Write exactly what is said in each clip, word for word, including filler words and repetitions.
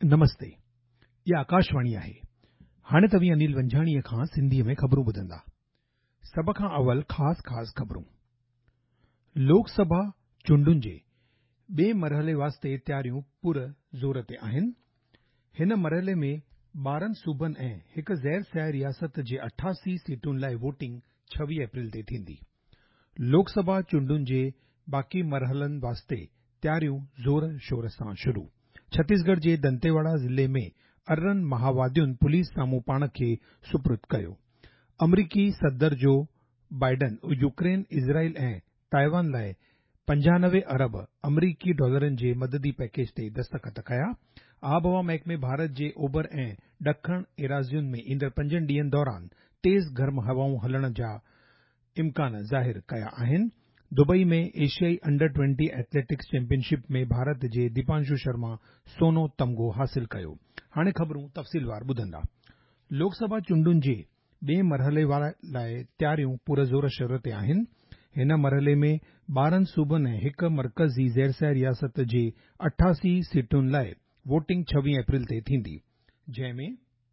नमस्ते, ये आकाशवाणी आहे। हाणे तव्हीं अनिल वंझाणीअ खां सिंधीअ में ख़बरूं ॿुधंदा। सभ खां अवल ख़ासि ख़ासि ख़बरूं। लोकसभा चूंडुनि जे ॿिए मरहले वास्ते तयारियूं पुर ज़ोर ते आहिनि। हिन मरहले में ॿारहनि सूबनि ऐं हिक ज़ैर सयाह रियासत जे अठासी सीटुनि लाइ वोटिंग छवीह अप्रैल ते थींदी। लोकसभा चूंडुनि जे बाक़ी मरहलनि वास्ते तयारियूं ज़ोर शोर सां शुरू। छत्तीसगढ़ जे दंतेवाड़ा ज़िले में अर्रन महावादियुनि पुलिस साम्हूं पाण खे सुपुर्द कयो। अमरीकी सदर जो बाइडन यूक्रेन, इज़राइल ऐं ताइवान लाइ पंजानवे अरब अमरीकी डॉलरनि जे मददी पैकेज ते दस्तख़त कया। आबहवा महकमे भारत जे ओभर ऐं ॾखण एराज़ियुनि में ईंदड़ पंजनि ॾींहनि दौरान तेज़ गर्म हवाऊं हलण जा इम्कान ज़ाहिर कया आहिनि। दुबई में एशियाई अंडर ट्वेंटी एथलेटिक्स चैंपियनशिप में भारत जे दीपांशु शर्मा सोनो तमग़ो हासिल कयो। हाणे ख़बरूं तफ़सीलवार ॿुधंदा। लोकसभा चूंडुनि जे ॿिए मरहले लाइ तयारियूं पुर ज़ोर शोर ते आहिनि। हिन मरहले में ॿारहनि सूबनि ऐं हिक मरकज़ी ज़ैरसयाह रियासत जे अठासी सीटुनि लाइ वोटिंग छवीह अप्रैल ते थींदी, जंहिं में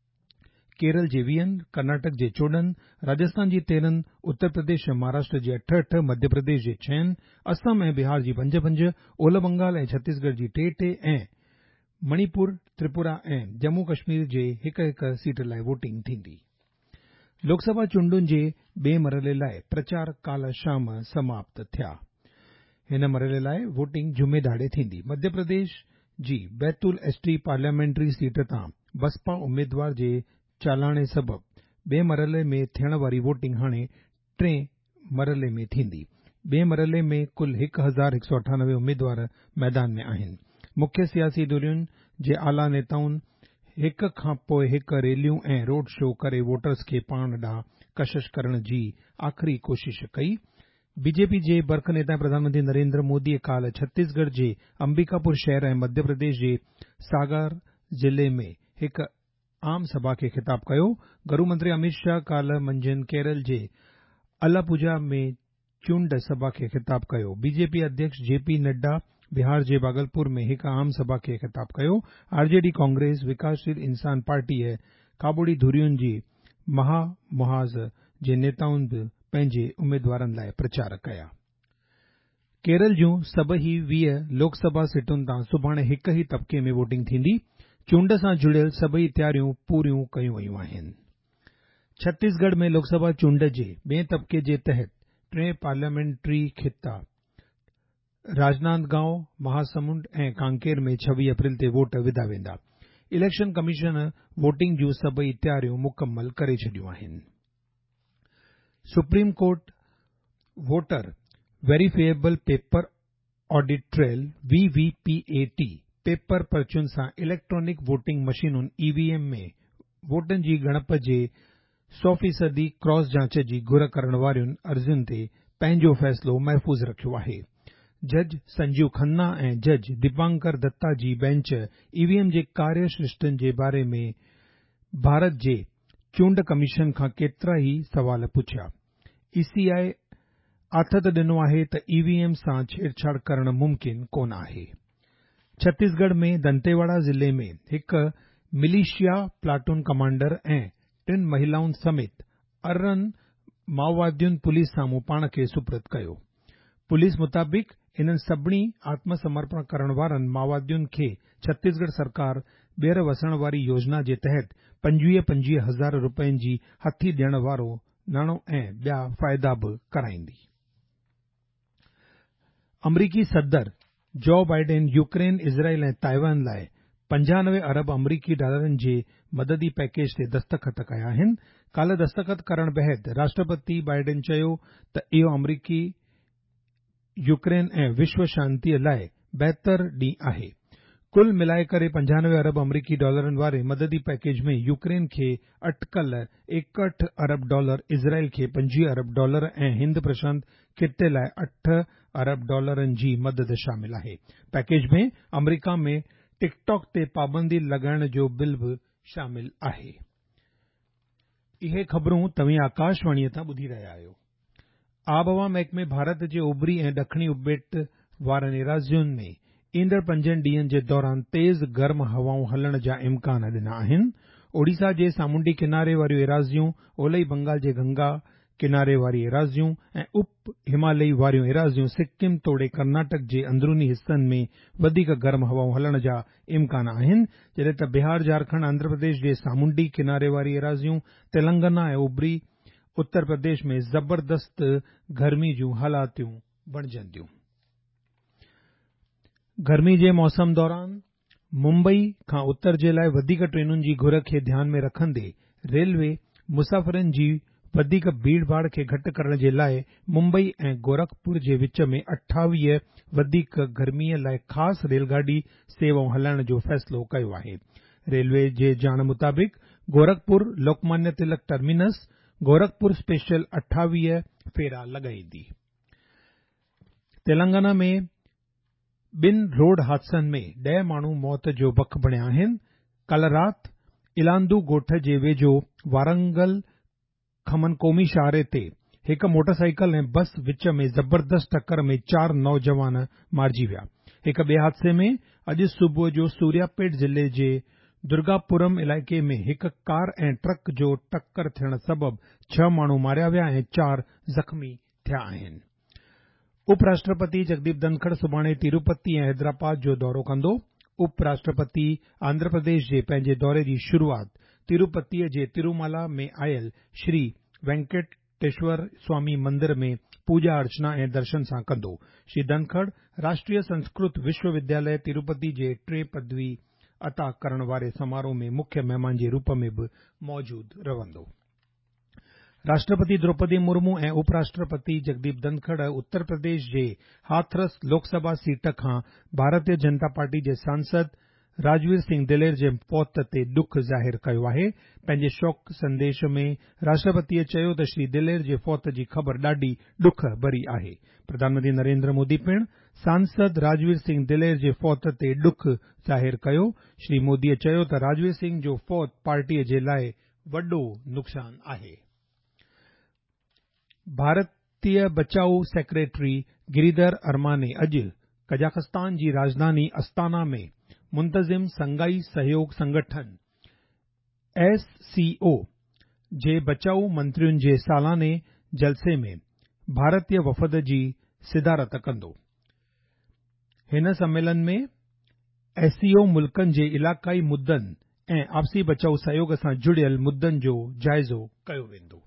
केरल जे वीहनि, कर्नाटक जे चोॾहनि, राजस्थान जी तेरहनि, उत्तर प्रदेश ऐं महाराष्ट्र जे अठ अठ, मध्य प्रदेश जे छहनि, असम ऐं बिहार जी पंज पंज, ओलह बंगाल ऐं छत्तीसगढ़ जी टे टे ऐं मणिपुर, त्रिपुरा ऐं जम्मू कश्मीर जे हिक हिक सीट लाइ वोटिंग थींदी। लोकसभा चूंडुनि जे ॿिए मरहले लाइ प्रचार काल्ह शाम समाप्त थिया। हिन मरहले लाइ वोटिंग जुमे दाड़े थींदी। मध्य प्रदेश जी बैतूल एसटी पार्लियामेंट्री सीट तां बसपा उम्मीदवार जे चालाणे सबबि ॿिए मरहले में थियण वारी वोटिंग हाणे टे मरहले में थींदी। ॿिए मरहले में कुल हिक हज़ार हिक सौ अठानवे उम्मीदवार मैदान में आहिनि। मुख्य सियासी धुरियुनि जे आला नेताउनि हिक खां पोइ हिक रैलियूं ऐं रोड शो करे वोटर्स खे पाण ॾांहुं कशिश करण जी आख़िरी कोशिश कई। बीजेपी जे बरख नेता ऐं प्रधानमंत्री नरेंद्र मोदीअ काल्ह छत्तीसगढ़ जे अंबिकापुर शहर ऐं मध्य प्रदेश जे सागर ज़िले में हिक आम सभा खे ख़िताब कयो। गृहमंत्री अमित शाह काल्ह मंझंदि केरल जे अलापुझा में चूंड सभा खे ख़िताब कयो। बीजेपी अध्यक्ष जेपी नड्डा बिहार जे भागलपुर में हिक आम सभा खे ख़िताब कयो। आरजेडी, कांग्रेस, विकासशील इंसान पार्टी ऐं काबुड़ी धुरियुनि जी महामुहाज़ जे नेताउनि बि पंहिंजे उम्मीदवारनि लाइ प्रचार कया। केरल जूं सभई वीह लोकसभा सीटुनि तां सुभाणे हिक ई तबिके में वोटिंग थींदी। चूंड सां जुड़ियल सभई तयारियूं पूरियूं कयूं वयूं आहिनि। छत्तीसगढ़ में लोकसभा चूंड जे ॿिएं तबिके जे तहत टे पार्लियामेंट्री खिता राजनांदगांव, महासमुंड ऐं कांकेर में छवीह अप्रैल ते वोट विधा वेंदा। इलेक्शन कमीशन वोटिंग जूं सभई तयारियूं मुकमल करे छॾियूं आहिनि। Supreme court voter verifiable paper audit trail V V P A T paper पर्चियुनि सां इलेक्ट्रॉनिक वोटिंग मशीनुनि ईवीएम में वोटनि जी ॻणप जे सौ फीसदी क्रॉस जांच जी घुर करण वारियुनि अर्ज़ियुनि ते पंहिंजो फ़ैसिलो महफ़ूज़ रखियो आहे। जज संजीव खन्ना ऐं जज दीपांकर दत्ता जी बेंच ईवीएम जे कार्य शिष्टनि जे बारे में भारत जे चूंड कमीशन खां केतिरा ई सवाल पुछिया। ईसीआई आथत ॾिनो आहे त ईवीएम सां छेड़छाड़ करणु मुमकिन कोन आहे। छत्तीसगढ़ में दंतेवाड़ा ज़िले में हिक मिलिशिया प्लाटून कमांडर ऐं टिन महिलाउनि समेत अर्रन माओवादियुनि पुलिस साम्हूं पाण खे सुपुर्द कयो। पुलिस मुताबिक़ इन्हनि सभिनी आत्मसमर्पण करण वारनि माओवादियुनि खे छत्तीसगढ़ सरकार ॿीहर वसण वारी योजना जे तहत पंजवीह पंजवीह हज़ार रुपयनि जी हथी ॾियण वारो नाणो ऐं ॿिया फ़ाइदा बि कराईंदी। अमरीकी सदर जो बाइडेन यूक्रेन, इज़राइल ऐं ताइवान लाइ पंजानवे अरब अमरीकी डॉलरनि जे मददी पैकेज ते दस्तख़त कया आहिनि। काल्ह दस्तख़त करण बैदि राष्ट्रपति बाइडेन चयो त इहो अमरीकी, यूक्रेन ऐं विश्व शांतीअ लाइ बहितर ॾींहुं आहे। कुल मिलाए करे पंजानवे अरब अमरीकी डॉलरनि वारे मददी पैकेज में यूक्रेन खे अटकल एकहठि अरब डॉलर, इज़राइल खे पंजवीह अरब डॉलर ऐं हिंद प्रशांत खिते लाइ अठ अरब डॉलरनि जी मदद शामिल आहे। पैकेज में अमरीका में टिकटॉक ते पाबंदी लॻाइण जो बिल बि शामिल आहे। इहे ख़बरूं तव्हीं आकाशवाणीअ तां ॿुधी रहिया आहियो। आबहवा महकमे भारत जे ओभरी ऐं ॾखणी उबेट वारनि एराज़ियुनि में ईंदड़ पंजनि ॾींहनि जे दौरान तेज़ गर्म हवाऊं हलण जा इम्कान ॾिना आहिनि। ओडिशा जे सामुंडी किनारे वारियूं एराज़ियूं, ओलही बंगाल जे गंगा किनारे वारी एराज़ियूं ऐं उप हिमालयी वारियूं एराज़ियूं, सिक्किम तोड़े कर्नाटक जे अंदरूनी हिस्सनि में वधीक गर्म हवाऊं हलण जा इम्कान आहिनि, जॾहिं त बिहार, झारखंड, आंध्र प्रदेश जे सामुंडी किनारे वारी एराज़ियूं, तेलंगाना ऐं ओभरी उत्तर प्रदेश में ज़बरदस्त गर्मी जूं हालातियूं बणिजंदियूं। गर्मी जे मौसम दौरान मुंबई खां उत्तर जे लाइ वधीक ट्रेनुनि जी घुर खे ध्यान में रखंदे रेलवे मुसाफ़िरनि जी वधीक भीड़ भाड़ खे घटि करण जे लाइ मुंबई ऐं गोरखपुर जे विच में अठावीह वधीक गर्मीअ लाइ ख़ासि रेलगाॾी सेवाऊं हलाइण जो फ़ैसिलो कयो आहे। रेलवे जे ॼाण मुताबिक़ गोरखपुर लोकमान्य तिलक टर्मिनस गोरखपुर स्पेशल अठावीह फेरा लॻाईंदी। तेलंगाना में ॿिनि रोड हादसनि में ॾह माण्हू मौत जो भख बणिया आहिनि। कल्ह राति इलांदू ॻोठ जे वेझो वारंगल खमनकोमी शाहरे ते हिकु मोटरसाइकिल ऐं बस विच में ज़बरदस्त टक्कर में चार नौजवान मारिजी विया। हिक ॿिए हादसे में अॼु सुबुह जो सूर्यापेट ज़िले जे दुर्गापुरम इलाइक़े में हिक कार ऐं ट्रक जो टक्कर थियण सबबि छह माण्हू मारिया विया ऐं चार ज़ख़्मी थिया आहिनि। उपराष्ट्रपति जगदीप धनखड़ सुभाणे तिरुपति ऐं हैदराबाद जो दौरो कंदो। उपराष्ट्रपति आंध्र प्रदेश जे पंहिंजे दौरे जी शुरूआत तिरुपतीअ जे तिरुमाला में आयल श्री वेंकटेश्वर स्वामी मंदिर में पूजा अर्चना ऐं दर्शन सां कंदो। श्री धनखड़ राष्ट्रीय संस्कृत विश्वविद्यालय तिरुपति जे टे पदवी अता करण वारे समारोह में मुख्य महिमान जे रूप में बि मौजूद रहंदो। राष्ट्रपति द्रौपदी मुर्मू ऐं उपराष्ट्रपति जगदीप धनखड़ उत्तर प्रदेश जे हाथरस लोकसभा सीट खां भारतीय जनता पार्टी जे सांसद राजवीर सिंह दिलेर जे मौत ते दुख ज़ाहिर कयो आहे। पंहिंजे शोक संदेश में राष्ट्रपतिअ चयो त श्री दिलेर जे फौत जी ख़बर ॾाढी दुख भरी आहे। प्रधानमंत्री नरेंद्र मोदी पिणु सांसद राजवीर सिंह दिलेर जे फौत ते दुख ज़ाहिर कयो। श्री मोदीअ चयो त राजवीर सिंह जो फौत पार्टीअ जे लाइ वॾो नुक़सान आहे। भारतीय बचाउ सेक्रेटरी गिरिधर अरमाने अॼु कजाकिस्तान जी राजधानी अस्ताना में मुंतज़िम संघाई सहयोग संगठन एस सी ओ जे बचाउ मंत्रियुनि जे सालाने जलसे में भारतीय वफ़द जी सिदारत कंदो। हिन सम्मेलन में एससीओ मुल्कनि जे इलाक़ाई मुद्दनि ऐं आपसी बचाउ सहयोग सां जुड़ियल मुद्दनि जो जाइज़ो कयो वेंदो।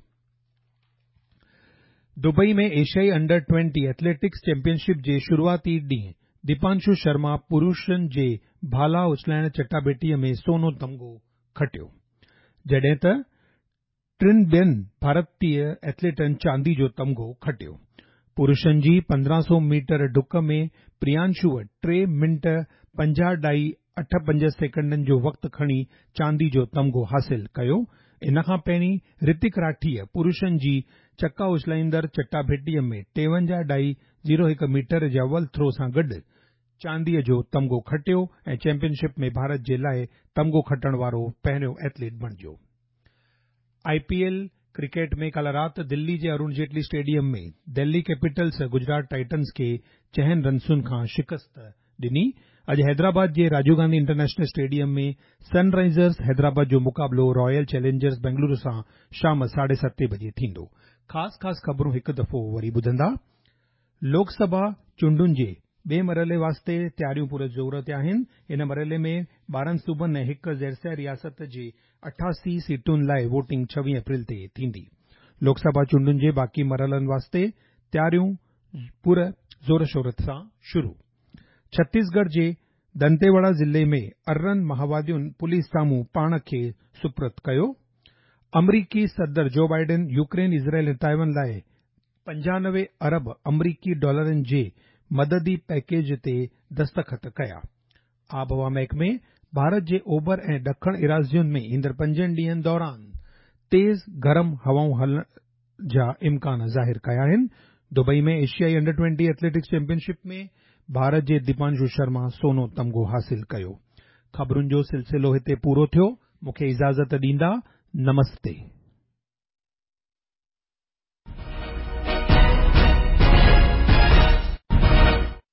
दुबई में एशियाई अंडर ट्वेंटी एथलेटिक्स चैंपियनशिप जे शुरूआती ॾींहुं दीपांशु शर्मा पुरुषनि जे भाला उछलाइण चटाभेटीअ में सोनो तमिग़ो खटियो, जॾहिं त टिनि ॿियनि भारतीय एथलीटनि चांदी जो तमिग़ो खटियो। पुरुषनि जी पंद्रहं सौ मीटर डुक में प्रियांशुअ टे मिंट पंजाह ॾाई अठ पंज सेकंडनि जो वक़्तु खणी चांदी जो तमिग़ो हासिल कयो। इन खां पहिरीं ऋतिक राठीअ पुरुषनि जी चका उछलाईंदड़ चटाभेटीअ में टेवंजाह ॾाई ज़ीरो हिकु मीटर जवल थ्रो सां गॾु चांदीअ जो तमिग़ो खटियो ऐं चैंपियनशिप में भारत जे लाइ तमिग़ो खटण वारो पहिरियों एथलीट बणिजियो। आईपीएल क्रिकेट में कल्ह राति दिल्ली जे अरुण जेटली स्टेडियम में दिल्ली कैपिटल्स गुजरात टाइटन्स खे चइनि रन्सुनि खां शिकस्त ॾिनी। अॼु हैदराबाद जे राजीव गांधी इंटरनेशनल स्टेडियम में सनराइज़र्स हैदराबाद जो मुक़ाबिलो रॉयल चैलेंजर्स बेंगलुरु सां शाम साढे सते बजे थींदो। ख़ासि ख़ासि ख़बरूं हिकु दफ़ो वरी ॿुधंदा। लोकसभा चूंडुनि जे ॿिए मरहले वास्ते तयारियूं पूरे ज़ोर ते आहिनि। इन मरहले में ॿारहं सूबनि ऐं हिकु ज़ेरसै रियासत जे अठासी सीटुनि लाइ वोटिंग छवीह अप्रैल ते थींदी। लोकसभा चूंडुनि जे बाक़ी मरहलनि वास्ते तयारियूं पूरे ज़ोर शोर सां शुरू। छत्तीसगढ़ जे दंतेवाड़ा ज़िले में अर्रन माओवादियुनि पुलिस साम्हूं पाण खे सुपुर्द कयो। अमरीकी सदर जो बाइडेन यूक्रेन, इज़राइल ऐं ताइवान लाइ पंजानवे अरब अमरीकी डॉलरनि जे मददी पैकेज ते दस्तख़त कया। आबहवा महकमे भारत जे ओभर ऐं ॾखण इराज़ियुनि में ईंदड़ पंजनि ॾींहनि दौरान तेज़ गरम हवाऊं हलण जा इम्कान ज़ाहिर कया आहिनि। दुबई में एशियाई अंडर ट्वेंटी एथलेटिक्स चैंपियनशिप में भारत जे दीपांशु शर्मा सोनो तमिग़ो हासिल कयो। ख़बरुनि जो सिलसिलो हिते पूरो थियो। मूंखे इजाज़त ॾींदा। नमस्ते।